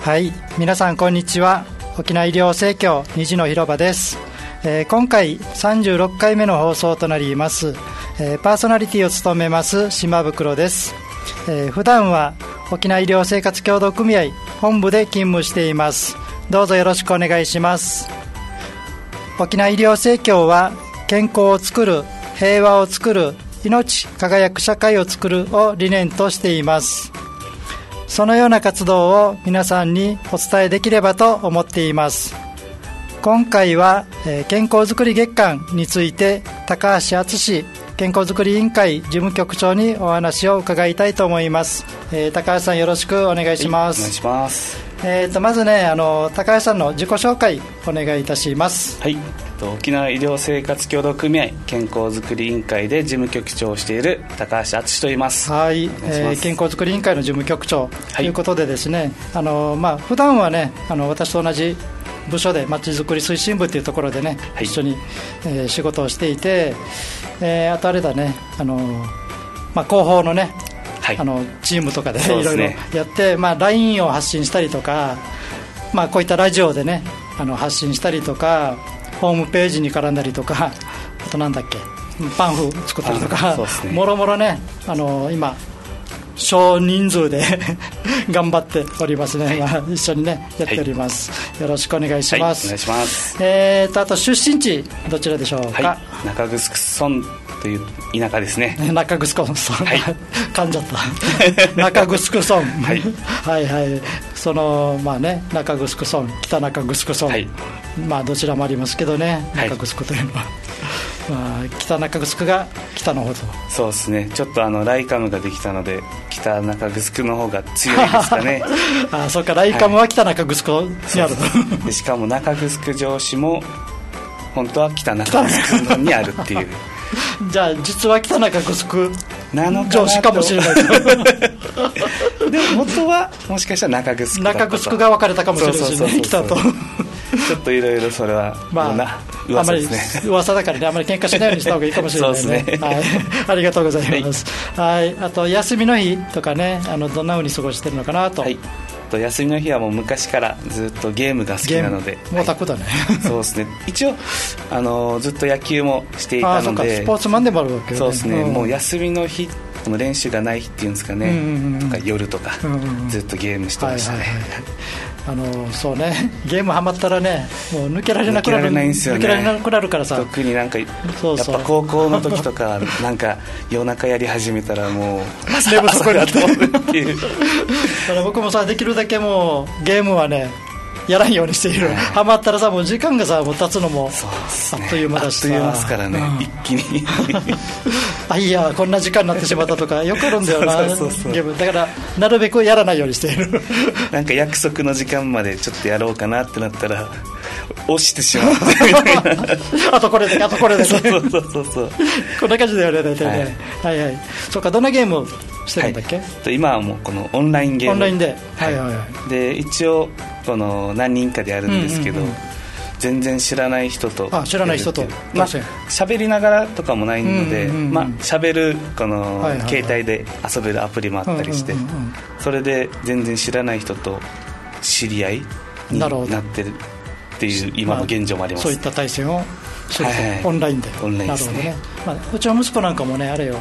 はい、皆さんこんにちは。沖縄医療生協虹の広場です。今回36回目の放送となります。パーソナリティを務めます島袋です。普段は沖縄医療生活協同組合本部で勤務しています。どうぞよろしくお願いします。沖縄医療生協は健康をつくる、平和をつくる、命輝く社会をつくるを理念としています。そのような活動を皆さんにお伝えできればと思っています。今回は健康づくり月間について高橋敦健康づくり委員会事務局長にお話を伺いたいと思います。高橋さんよろしくお願いします。 はい、お願いします。 まずね、高橋さんの自己紹介お願いいたします。 はい、沖縄医療生活協同組合健康づくり委員会で事務局長をしている高橋敦と言います。 はい、健康づくり委員会の事務局長ということでですね、普段はね私と同じ部署でまちづくり推進部というところでね、一緒に、仕事をしていて、あとあれだね広報のねチームとかでいろいろやって、LINE を発信したりとか、こういったラジオでね発信したりとか、ホームページに絡んだりとか、あとなんだっけパンフ作ったりとか、もろもろね今少人数で頑張っておりますね。一緒にねやっております。よろしくお願いします。 お願いします。 あと出身地どちらでしょうか。 中城村という田舎ですね。 中城村、噛んじゃった中城村はいはい、その中城村、北中城村、どちらもありますけどね、中城というのは、北中城が北の方と。 そうですね、ちょっとライカムができたので北中城の方が強いですかね。 そうか、ライカムは北中城にあると。 でしかも中城城市も本当は北中城にあるっていうじゃあ実は北中城なの城市かもしれないでも元はもしかしたら中城が分かれたかもしれないしね、北とちょっといろいろそれは噂ですね。 あまり噂だからね、あまり喧嘩しないようにした方がいいかもしれないね。そうですね、はい、ありがとうございます。はい、あと休みの日とかね、どんな風に過ごしてるのかなと。はい、 休みの日はもう昔からずっとゲームが好きなので。 もうタクだね。 そうですね。一応ずっと野球もしていたので。 スポーツマンでもあるわけよね。 そうですね。もう休みの日、練習がない日っていうんですかね。とか夜とかずっとゲームしてましたね。 そうね、ゲームハマったらね、もう抜けられなくなる。抜けられないんですよね。抜けられなくなるからさ。 特にやっぱ高校の時とか夜中やり始めたらもう寝不足になってっていう。 だから僕もさ、できるだけもうゲームはねやらんようにしている。ハマったらさ、もう時間がさもう経つのもあっという間だしさ、 あっという間ですからね、一気にいやこんな時間になってしまったとかよくあるんだよな。ゲームだからなるべくやらないようにしている。 約束の時間までちょっとやろうかなってなったら押してしまってみたいなあとこれでそうこんな感じだよね、大体ね。はいはい。そうか、どんなゲームをしてるんだっけ。 今はもうこのオンラインゲーム、 オンラインで、 で一応この何人かでやるんですけど、全然知らない人と喋りながらとかもないので、喋るこの携帯で遊べるアプリもあったりして、それで全然知らない人と知り合いになってるっていう今の現状もあります。 そういった対戦をすると、オンラインで。 オンラインですね。 うちの息子なんかもね、あれよ、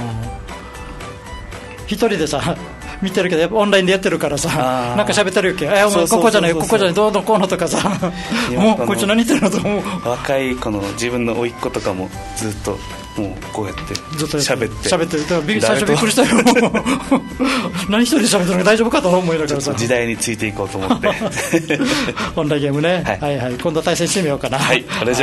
一人でさ見てるけど、やっぱオンラインでやってるからさ、なんか喋ってるわけ。ここじゃないここじゃない、どうのこうのとかさ、もうこいつ何言ってるのと思う。 若いこの自分の甥っ子とかもずっともうこうやって喋って最初びっくりしたよ何一人で喋ってるのか大丈夫かと思いながらさ、 時代についていこうと思ってオンラインゲームね、はいはい、今度対戦してみようかな。 はい、お願いし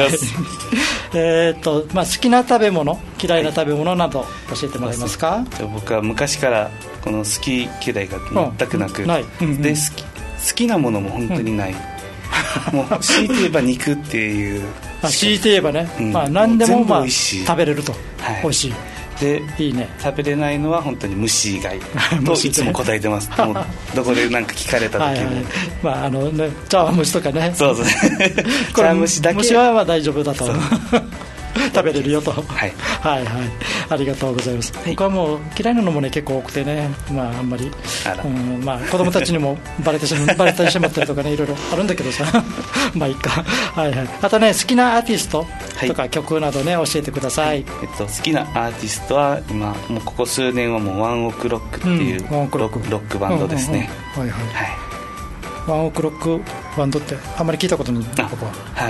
ます。好きな食べ物、嫌いな食べ物など教えてもらえますか。 僕は昔からこの好き嫌いが全くなく、で好きなものも本当にない、もう強いて言えば肉っていう、 強いて言えばね、何でも食べれると、美味しいでいいね。 食べれないのは本当に虫以外といつも答えてますもうどこで何か聞かれた時に茶碗蒸しとかね。 そうですね茶碗蒸しだけ。 虫は大丈夫だと食べれるよと、 はいはいはい、ありがとうございます。僕はもう嫌いなのもね結構多くてね、まああんまり、まあ子供たちにもバレたりしてまったりとかねいろいろあるんだけどさまあいいか、はいはい。あとね好きなアーティストとか曲などね教えてください。 好きなアーティストは今もうここ数年はもうワンオクロックっていうロックバンドですね。 はいはい。ワンオクロックバンドってあんまり聞いたことない。僕は、 はい、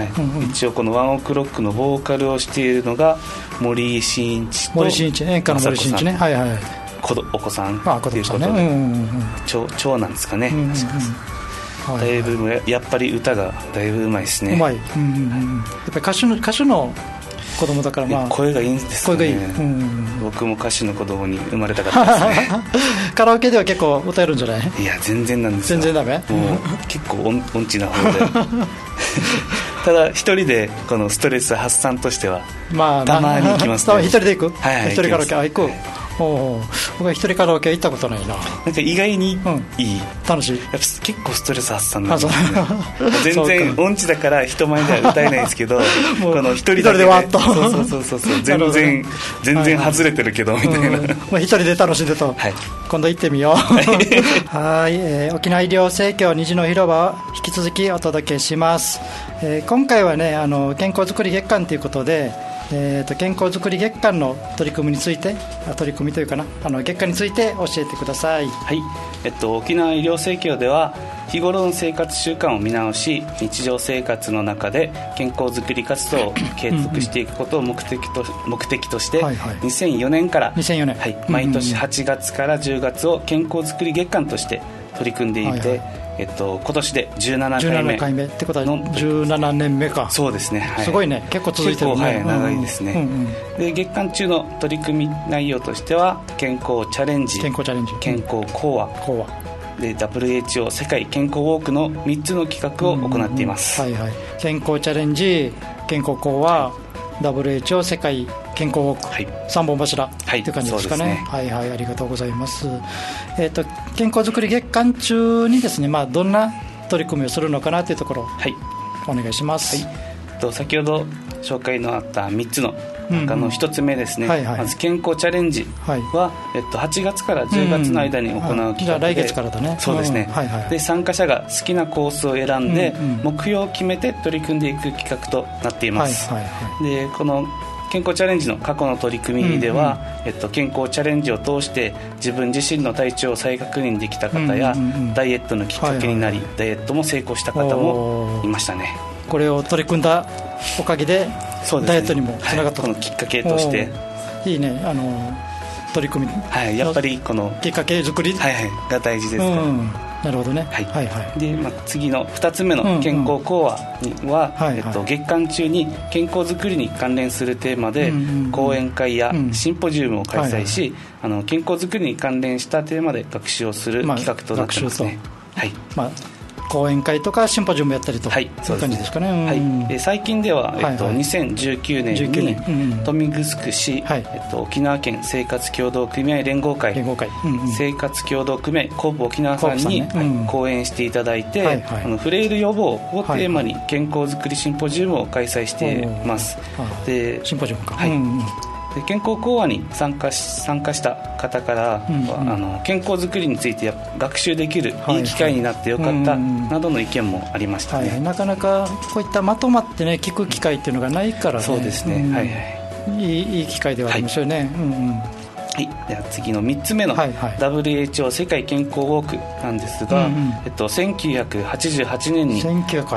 一応このワンオクロックのボーカルをしているのが森井真一と演歌の森井真一ね、はいはい、 お子さんっていうことで、長男ですかね、だいぶやっぱり歌がだいぶうまいですね。 うまい、やっぱり歌手の子供だから、まあ、 声がいいんですよね。 声がいい、 僕も歌手の子供に生まれたかったですねカラオケでは結構歌えるんじゃない？ いや全然なんですよ。 全然ダメ？ もう結構音痴な方でただ一人でこのストレス発散としては、まあ、たまに行きますね。 一人で行く？ はい、 一人カラオケ行く。僕は一人カラオケ行ったことないな。 なんか意外にいい、 楽しい。 やっぱ結構ストレス発散なんですね全然音痴だから人前では歌えないですけどこの一人だけでわっとそう全然外れてるけどみたいな、 一人で楽しんでと、今度行ってみようはい、沖縄医療生協虹の広場を引き続きお届けします。今回はね健康づくり月間ということで、健康づくり月間の取り組みについて月間について教えてください。 はい、沖縄医療生協では日頃の生活習慣を見直し日常生活の中で健康づくり活動を継続していくことを目的として、2004年から、毎年8月から10月を健康づくり月間として取り組んでいて、今年で17回目ってことは17年目か。 そうですね、 すごいね、結構続いてるね。 長いですね、で月間中の取り組み内容としては健康チャレンジ、健康講話で WHO 世界健康ウォークの3つの企画を行っています。 健康チャレンジ、健康講話、WHO 世界健康ウォーク、3本柱という感じですかね。ありがとうございます。健康づくり月間中にですね、どんな取り組みをするのかなというところ、お願いします。 先ほど紹介のあった3つの中の1つ目ですね、まず健康チャレンジは、8月から10月の間に行う企画で、 じゃあ来月からだね。 そうですね、で参加者が好きなコースを選んで、目標を決めて取り組んでいく企画となっています。でこの健康チャレンジの過去の取り組みでは、健康チャレンジを通して自分自身の体調を再確認できた方や、ダイエットのきっかけになり、ダイエットも成功した方もいましたね。 これを取り組んだおかげでダイエットにもつながった、 このきっかけとしていいね、取り組み、 やっぱりこのきっかけ作り、 が大事ですね。 なるほどね。 で次の2つ目の健康講話には、月間中に健康づくりに関連するテーマで、講演会やシンポジウムを開催し、健康づくりに関連したテーマで学習をする企画となっていますね。 講演会とかシンポジウムやったりとか、そういう感じですかね。 最近では、2019年に豊見城市、沖縄県生活協同組合連合会、生活協同組合コープ沖縄さんに講演していただいて、フレイル予防をテーマに健康づくりシンポジウムを開催しています。 でシンポジウムか、 で健康講話に参加した方から、健康づくりについて学習できるいい機会になってよかったなどの意見もありましたね。 なかなかこういったまとまってね聞く機会っていうのがないからね。 そうですね、 いい機会ではありますよね。 では次の3つ目の WHO 世界健康ウォークなんですが、1988年に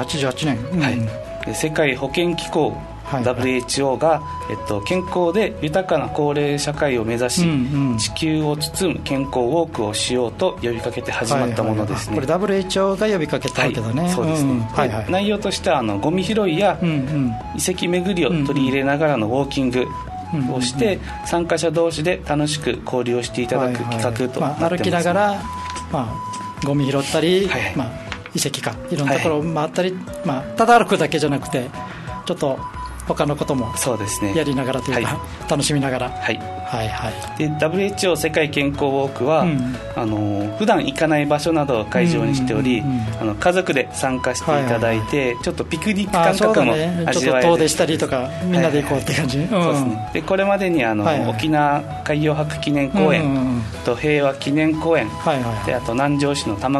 世界保健機構WHO が、健康で豊かな高齢社会を目指し、地球を包む健康ウォークをしようと呼びかけて始まったものですね。 これ WHO が呼びかけたわけだね。 そうですね。内容としてはゴミ拾いや遺跡巡りを取り入れながらのウォーキングをして、参加者同士で楽しく交流をしていただく企画となってます。 歩きながら、ゴミ拾ったり、遺跡かいろんなところを回ったり、ただ歩くだけじゃなくてちょっと他のこともやりながらというか、楽しみながら、はいはいはい、 で WHO 世界健康ウォークは、普段行かない場所などを会場にしており、家族で参加していただいて、ちょっとピクニック感覚も味わえる、 ちょっと遠出したりとかみんなで行こうって感じ、 そうですね。でこれまでに沖縄海洋博記念公園、と平和記念公園、であと南城市玉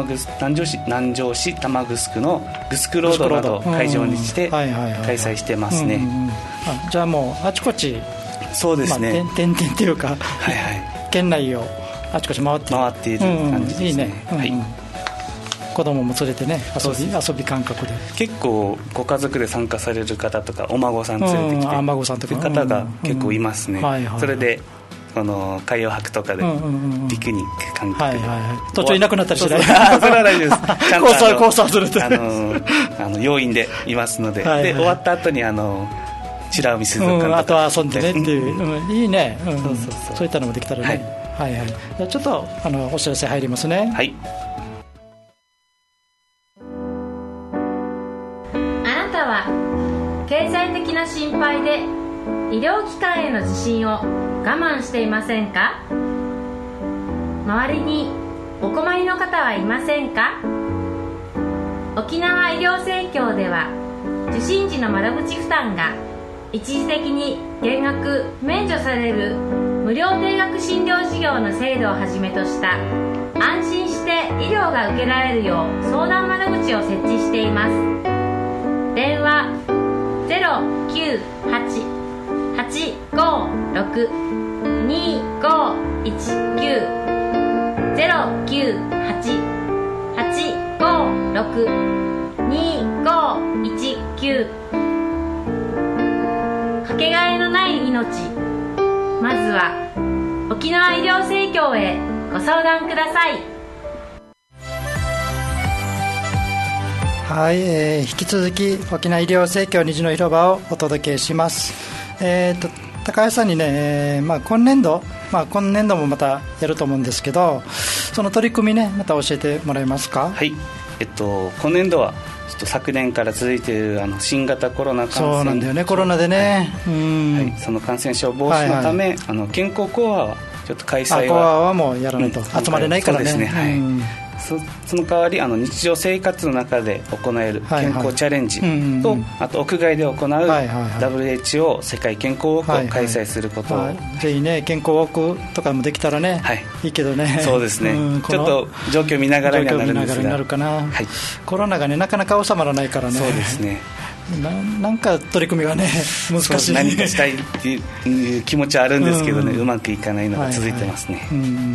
城のグスクロードなどを会場にして開催してますね。 じゃあもうあちこち、 そうですね、 点々というか、はいはい、県内をあちこち回っている感じですね。いいね、はい、 子供も連れてね、遊び感覚で結構ご家族で参加される方とかお孫さん連れてきて、 孫さんとかいう方が結構いますね。それで海洋博とかでピクニック感覚で、 途中いなくなったりしない？ それは大丈夫です。ちゃんとコースはずれて要員でいますので、で終わった後に白海水族館とか、 あとは遊んでねっていう、いいね、そういったのもできたらね、はいはい、じゃあちょっとお知らせ入りますね。 はい。 あなたは経済的な心配で医療機関への受診を我慢していませんか？周りにお困りの方はいませんか？沖縄医療生協では受診時の窓口負担が一時的に減額免除される無料定額診療事業の制度をはじめとした安心して医療が受けられるよう相談窓口を設置しています。電話 098-856-2519 098-856-2519 かけがえのない命、まずは沖縄医療生協へご相談ください。 はい、引き続き沖縄医療生協虹の広場をお届けします。高橋さんにね、今年度もまたやると思うんですけど、その取り組みね、また教えてもらえますか？ はい、今年度はちょっと昨年から続いている新型コロナ感染、 そうなんだよね、コロナでね、 その感染症防止のため、健康講話はちょっと開催は、 講話はもうやらないと、集まれないからね。 そうですね、はい、その代わり日常生活の中で行える健康チャレンジと、あと屋外で行う WHO 世界健康ウォークを開催することを、 ぜひね、健康ウォークとかもできたらね、いいけどね。 そうですね、ちょっと状況見ながらにはなるんですが、 コロナがね、なかなか収まらないからね。 そうですね、 なんか取り組みがね、難しい。 何かしたいっていう気持ちはあるんですけどね、うまくいかないのが続いてますね。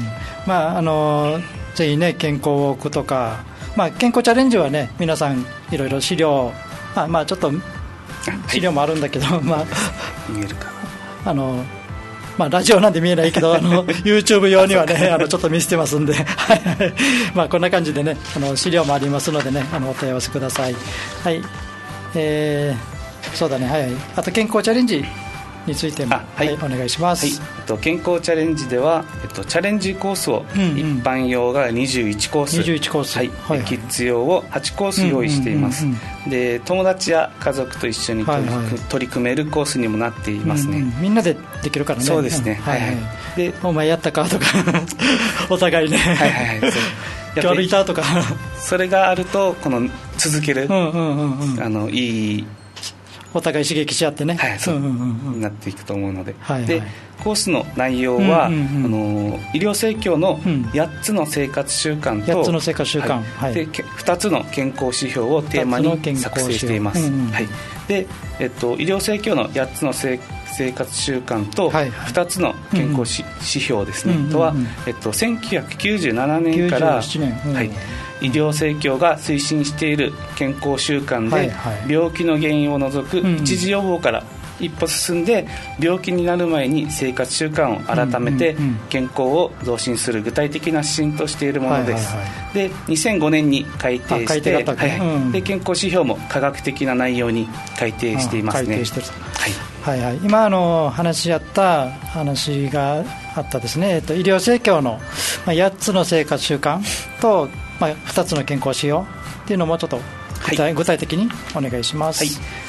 ぜひね、健康ウォークとか、健康チャレンジはね、皆さんいろいろ資料、ちょっと資料もあるんだけど、見えるかな、 ラジオなんで見えないけどYouTube 用にはねちょっと見せてますんでこんな感じでね、資料もありますのでね、お問い合わせください。はい、そうだね、はい、あと健康チャレンジについても、お願いします。 健康チャレンジでは、チャレンジコースを、一般用が21コース、キッズ用を8コース用意しています。で、友達や家族と一緒に取り組めるコースにもなっていますね。 みんなでできるからね。 そうですね、 で、お前やったかとかお互いね、今日歩いたとかそれがあると続ける、いいお互い刺激し合ってね、 なっていくと思うので、でコースの内容は、医療生協の8つの生活習慣と、 8つの生活習慣、 で2つの健康指標をテーマに作成しています。で、医療生協の8つの生活習慣と2つの健康指標ですね、とは、1997年から、医療生協が推進している健康習慣で、病気の原因を除く一時予防から一歩進んで、病気になる前に生活習慣を改めて健康を増進する具体的な指針としているものです。で、2005年に改定して、で健康指標も科学的な内容に改定していますね。 今話し合った話があったですね、医療生協の8つの生活習慣と2つの健康指標っていうのもちょっと具体的にお願いします。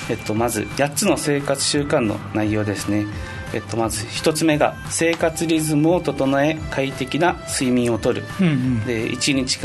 まず8つの生活習慣の内容ですね。まず1つ目が生活リズムを整え快適な睡眠をとる、で1日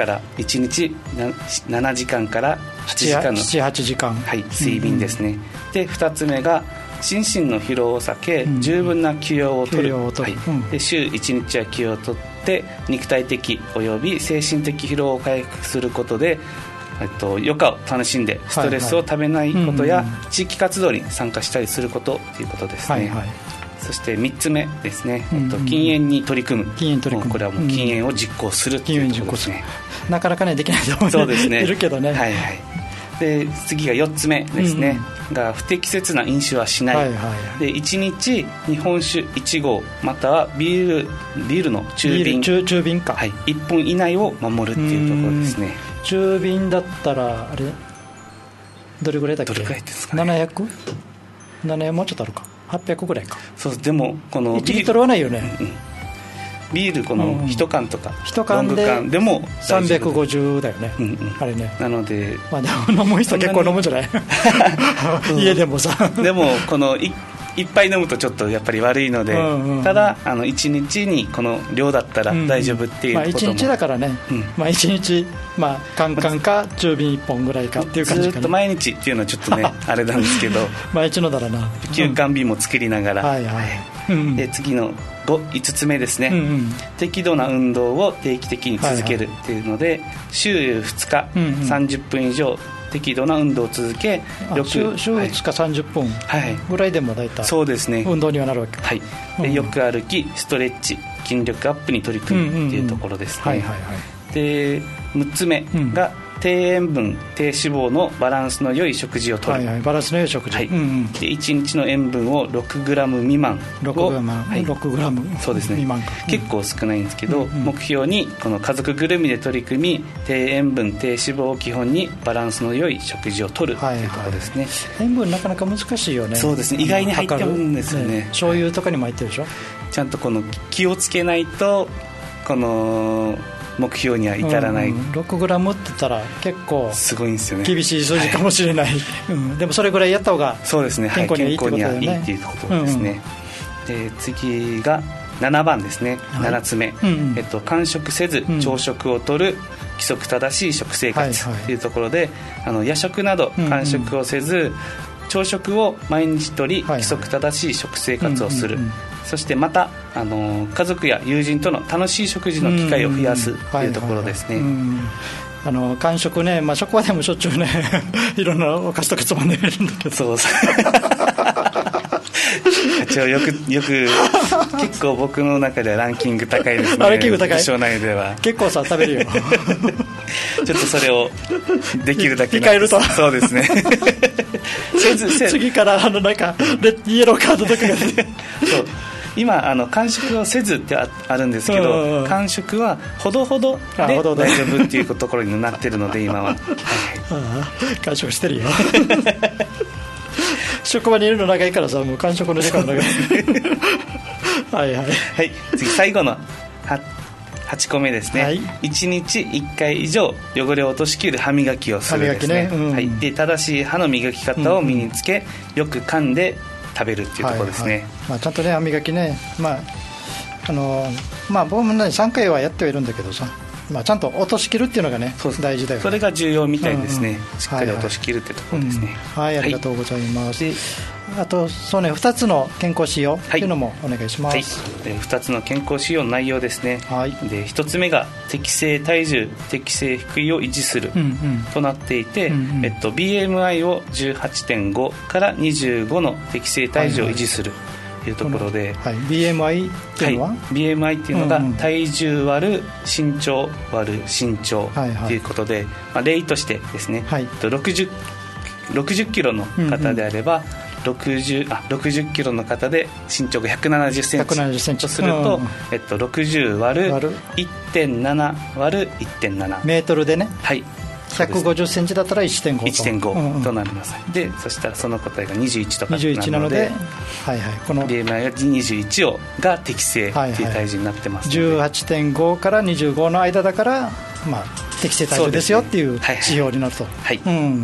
7時間から8時間の 7,8 時間、 睡眠ですね。で2つ目が心身の疲労を避け、十分な休養をとる、で週1日は休養をとって肉体的および精神的疲労を回復することで余暇を楽しんでストレスをためないことや地域活動に参加したりすることということですね。そして3つ目ですね、禁煙に取り組む。これはもう禁煙を実行するということですね。 なかなかねできないと思う。 そうですね、 いるけどね。 で次が4つ目ですね、が不適切な飲酒はしない、で1日日本酒1合またはビールの中瓶か、 1本以内を守るっていうところですね。 中瓶だったらあれどれぐらいだっけ。 どれぐらいですかね。 700もうちょっとあるか、800ぐらいか。 そう、でもこの 1リットルはないよね。 ビールこの1缶とか、 1缶でロング缶でも 350だよね、あれね。 なので、 でも飲む人結構飲むんじゃない家でもさ。 でもこのいっぱい飲むとちょっとやっぱり悪いので、ただ1日にこの量だったら大丈夫っていうことも、 1日だからね、1日カンカンか中瓶1本ぐらいかっていう感じか、ね、 ずっと毎日っていうのはちょっとねあれなんですけど毎日のだらな休館日も作りながら、で次の5つ目ですね、適度な運動を定期的に続けるっていうので、週2日30分以上適度な運動を続け、 週2日30分ぐらいでも大体そうですね、 運動にはなるわけ。 でよく歩きストレッチ筋力アップに取り組むっていうところですね。で6つ目が低塩分低脂肪のバランスの良い食事をとる、 バランスの良い食事、 で1日の塩分を 6g 未満を 6g そうですね、 未満か、 結構少ないんですけど、目標にこの家族ぐるみで取り組み低塩分低脂肪を基本にバランスの良い食事をとるというところですね。 塩分なかなか難しいよね。 そうですね、意外に入ってるんですよね。 醤油とかにも入ってるでしょ。 ちゃんとこの気をつけないとこの目標には至らない、 6g って言ったら結構すごいんですよね。 厳しい数字かもしれない、でもそれぐらいやった方が健康にはいいってことだよね。 健康にはいいっていうことですね。で次が7番ですね、7つ目、間食せず朝食をとる規則正しい食生活というところで、夜食など間食をせず、朝食を毎日とり規則正しい食生活をする、そしてまた家族や友人との楽しい食事の機会を増やすというところですね。 間食ね、職場でもしょっちゅうねいろんなお菓子とかつまんでるんだけど、 そうよく結構僕の中ではランキング高いですね。 ランキング高い、 部署内では結構さ食べるよちょっとそれをできるだけ控えるとそうですね次からなんかイエローカードとかがそう今間食をせずってあるんですけど、間食はほどほどで大丈夫っていうところになってるので今は間食してるよ職場にいるの長いからさ、もう間食の時間長い次最後の8個目ですね、1日1回以上汚れを落としきる歯磨きをするですね。で正しい歯の磨き方を身につけ、よく噛んで食べるっていうところですね。 ちゃんとね歯磨きね、僕もね3回はやってはいるんだけどさ、ちゃんと落としきるっていうのがね大事だよね。 それが重要みたいですね、しっかり落としきるってところですね。 ありがとうございます。あとそうね、2つの健康指標というのもお願いします。 2つの健康指標の内容ですね。で1つ目が適正体重適正腹囲を維持するとなっていて、BMI を 18.5 から25の適正体重を維持するというところで、 BMI っていうのは、 BMI っていうのが体重割る身長割る身長ということで、例としてですね、60キロの方であれば、60キロの方で身長が170センチとすると、60割る 1.7 割る 1.7 メートルでね、150センチだったら 1.5 となります。でそしたらその答えが21とかなので、 この BMI が21が適正という体重になってますので、 18.5 から25の間だから、適正体重ですよっていう指標になると。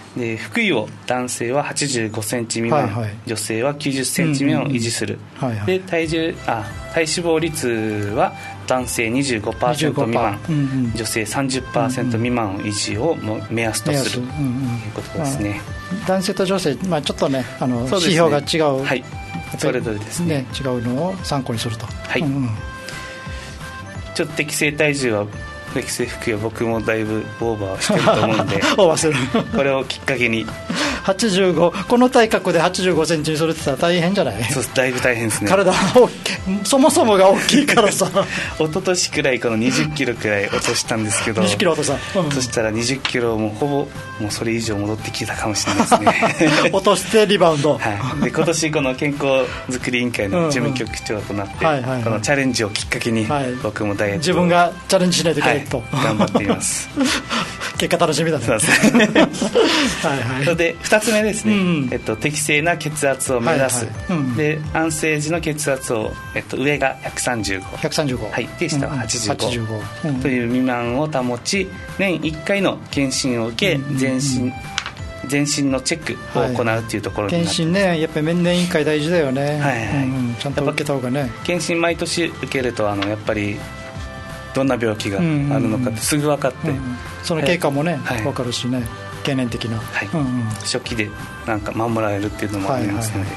で腹囲を男性は85センチ未満、はいはい、女性は90センチ未満を維持する、はいはい、で体脂肪率は男性 25% 未満、女性 30% 未満を維持を目安とするということですね。 男性と女性、ちょっとね指標が違う、 はい、それぞれですね、 違うのを参考にすると、 はい、ちょっと適正体重は適正腹囲は僕もだいぶオーバーしてると思うんでオーバーするこれをきっかけに 85、この体格で85センチにするって言ったら大変じゃない？ そう、だいぶ大変ですね。 体そもそもが大きいからさ一昨年くらいこの20キロくらい落としたんですけど 20キロ落とした、 そしたら20キロもほぼもうそれ以上戻ってきたかもしれないですね落としてリバウンド、 はい、で今年この健康づくり委員会の事務局長となって、このチャレンジをきっかけに僕もダイエットを自分がチャレンジしないといけないと、 頑張っています結果楽しみだね。 そうですねそれで2つ目ですね、適正な血圧を目指す、で安静時の血圧を、上が135、はい、で下は85、という未満を保ち年1回の検診を受け、全身のチェックを行うというところになってます。 検診ね、やっぱり年1回大事だよね、ちゃんと受けた方がね。 検診毎年受けるとやっぱりどんな病気があるのかってすぐ分かって、 その経過もね、分かるしね、懸念的な、 初期でなんか守られるっていうのもありますので、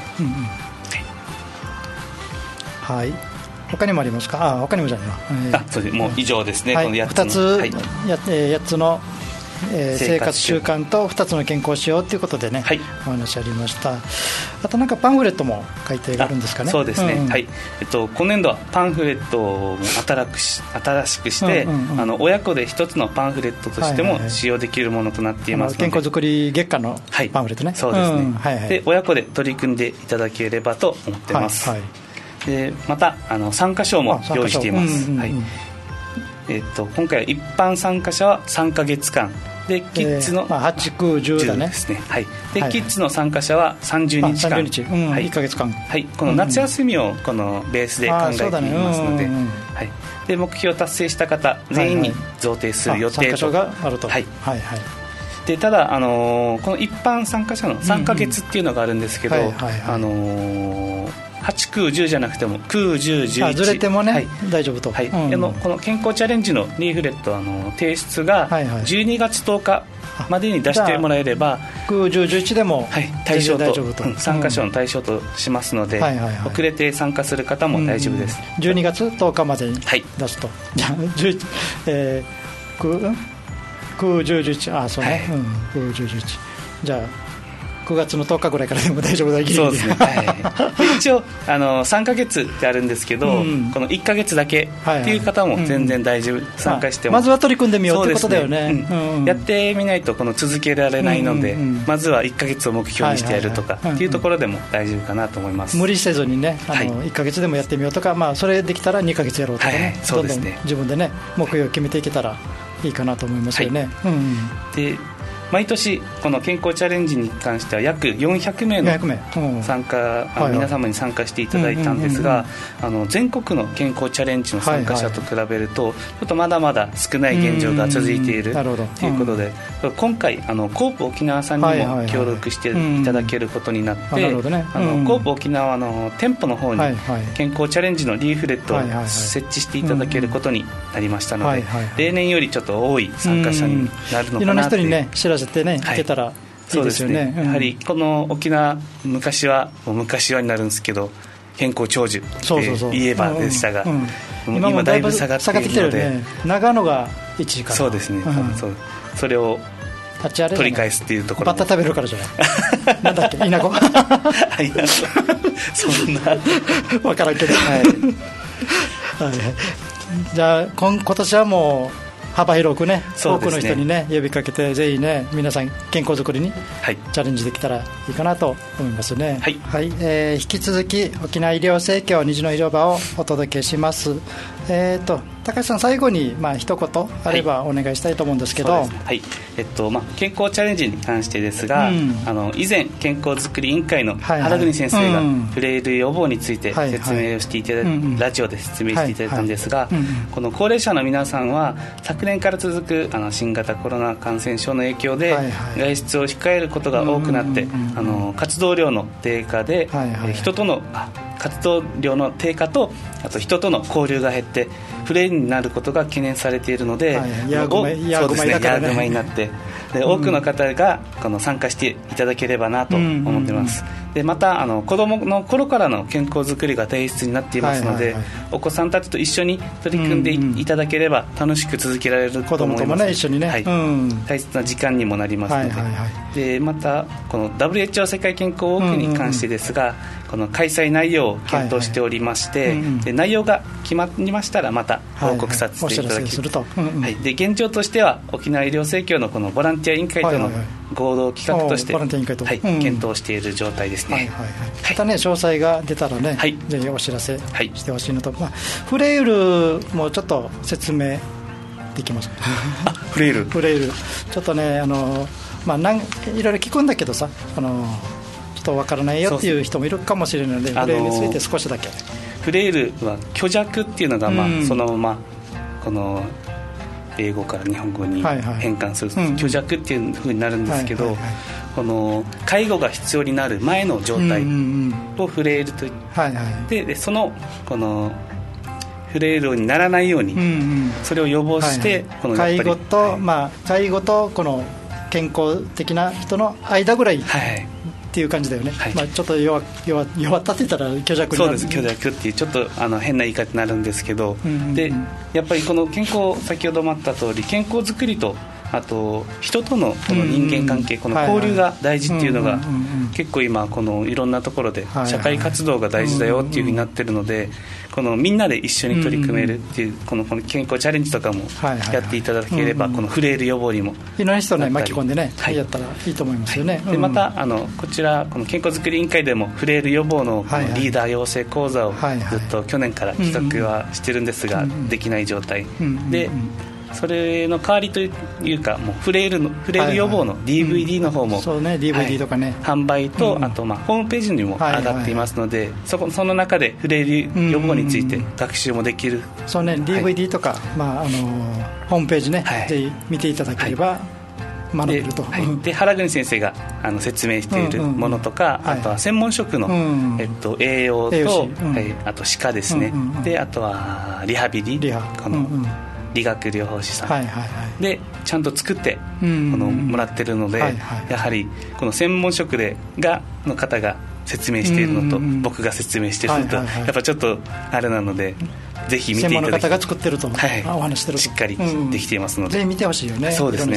はい、他にもありますか？他にもじゃないな、 そうです、もう以上ですね、この 8つの生活習慣と2つの健康しようということでね、お話ありました。あとなんかパンフレットも書いてあるんですかね。 そうですね、はい、今年度はパンフレットを新しくして、親子で一つのパンフレットとしても使用できるものとなっていますので、 健康づくり月間のパンフレットね、 そうですね、で親子で取り組んでいただければと思ってます、でまた参加賞も用意しています。今回は一般参加者は3ヶ月間で、キッズの 8、9、10だねですね、はい、でキッズの参加者は30日間、 1ヶ月間、 はい、この夏休みをこのベースで考えていますので、で目標達成した方全員に贈呈する予定と、 参加賞があると、 でただ、この一般参加者の3ヶ月っていうのがあるんですけど、8、9、10じゃなくても9、10、11 ずれてもね、大丈夫と、 この健康チャレンジのリーフレット提出が12月10日までに出してもらえれば、 9、10、11でも対象と、参加賞の対象としますので、遅れて参加する方も大丈夫です。 12月10日までに出すと、9、10、11、そうね、9、10、11、じゃあ9月の10日ぐらいからでも大丈夫だ、ギリギリ。 そうですね、一応3ヶ月ってあるんですけど、この1ヶ月だけっていう方も全然大丈夫、参加しても、 まずは取り組んでみようってことだよね。 やってみないとこの続けられないので、まずは1ヶ月を目標にしてやるとかっていうところでも大丈夫かなと思います。 無理せずにね、1ヶ月でもやってみようとか、それできたら2ヶ月やろうとかね、どんどん自分でね目標を決めていけたらいいかなと思いますよね。 で毎年この健康チャレンジに関しては約400名の参加、皆様に参加していただいたんですが、全国の健康チャレンジの参加者と比べるとちょっとまだまだ少ない現状が続いているということで、今回コープ沖縄さんにも協力していただけることになって、コープ沖縄の店舗の方に健康チャレンジのリーフレットを設置していただけることになりましたので、例年よりちょっと多い参加者になるのかなという。 知らせてね、いけたらいいですよね。 やはりこの沖縄、昔はになるんですけど、健康長寿って言えばでしたが、今だいぶ下がっているので、 長野が1時から、 そうですね、それを取り返すっていうところ。 バッタ食べるからじゃないなんだっけ、稲子そんな分からんけど、じゃあ今年はもう幅広くね、多くの人にね呼びかけて、ぜひね皆さん健康づくりにチャレンジできたらいいかなと思いますね。引き続き沖縄医療生協虹の広場をお届けします。 高橋さん、最後に一言あればお願いしたいと思うんですけど、 健康チャレンジに関してですが、以前健康づくり委員会の原国先生がフレイル予防について説明をしていただいて、ラジオで説明していただいたんですが、この高齢者の皆さんは昨年から続く新型コロナ感染症の影響で外出を控えることが多くなって、活動量の低下で人との活動量の低下と、あと人との交流が減ってフレイルになることが懸念されているので、 ヤーグマになってで多くの方が参加していただければなと思っています。でまた子どもの頃からの健康づくりが大切になっていますので、お子さんたちと一緒に取り組んでいただければ楽しく続けられると思います。子どもともね、一緒にね、 大切な時間にもなりますので、でまたこの WHO 世界健康ウォークに関してですが、この開催内容を検討しておりまして、で内容が決まりましたらまた報告させていただきます。で現状としては沖縄医療生協のこのボランティア委員会との合同企画として検討している状態ですね。 またね、詳細が出たらね、ぜひお知らせしてほしいのと、フレイルもちょっと説明できますか？ フレイルちょっとね、いろいろ聞くんだけどさ、ちょっとわからないよっていう人もいるかもしれないので、フレイルについて少しだけ。 フレイルは虚弱っていうのが、そのままこの英語から日本語に変換すると虚弱っていう風になるんですけど、この介護が必要になる前の状態をフレイルといって、でそのこのフレイルにならないようにそれを予防して、この介護とこの健康的な人の間ぐらいっていう感じだよね。ちょっと弱ったって言ったら虚弱になる。 そうです、虚弱っていうちょっと変な言い方になるんですけど、でやっぱりこの健康、先ほどもあった通り健康づくりと、あと人とのこの人間関係、この交流が大事っていうのが結構今このいろんなところで社会活動が大事だよっていうふうになってるので、このみんなで一緒に取り組めるっていうこの健康チャレンジとかもやっていただければ、このフレイル予防にもいろんな人を巻き込んでね、やったらいいと思いますよね。 でまたこちらこの健康づくり委員会でもフレイル予防のリーダー養成講座をずっと去年から企画はしてるんですが、できない状態で、それの代わりというか、もうフレイル予防の DVD の方も、 DVD とかね、 販売と、あとホームページにも上がっていますので、その中でフレイル予防について学習もできる。 そうね、DVD とか、ホームページね、ぜひ見ていただければ学べると。 で原国先生が説明しているものとか、あとは専門職の栄養と、あと歯科ですね、であとはリハビリ、この理学療法士さんでちゃんと作ってもらってるので、やはりこの専門職の方が説明しているのと、僕が説明しているのと、やっぱちょっとあれなので、ぜひ見ていただきたい。専門の方が作ってるとお話してるとしっかりできていますので、 ぜひ見てほしいよね。 そうですね。 わ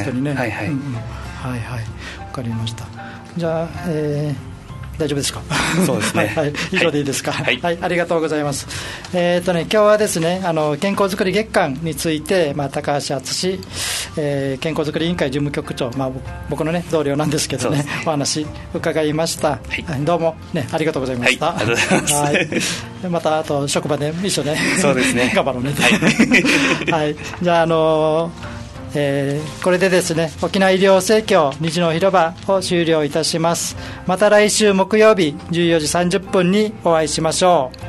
かりました。じゃあ大丈夫ですか？ そうですね。 以上でいいですか？ありがとうございます。今日はですね、健康づくり月間について、高橋敦健康づくり委員会事務局長、僕のね同僚なんですけどね、お話伺いました。どうもね、ありがとうございました。 ありがとうございます。 またあと職場で一緒ね。 そうですね。 頑張ろうね。じゃあこれでですね、沖縄医療生協虹の広場を終了いたします。また来週木曜日14時30分にお会いしましょう。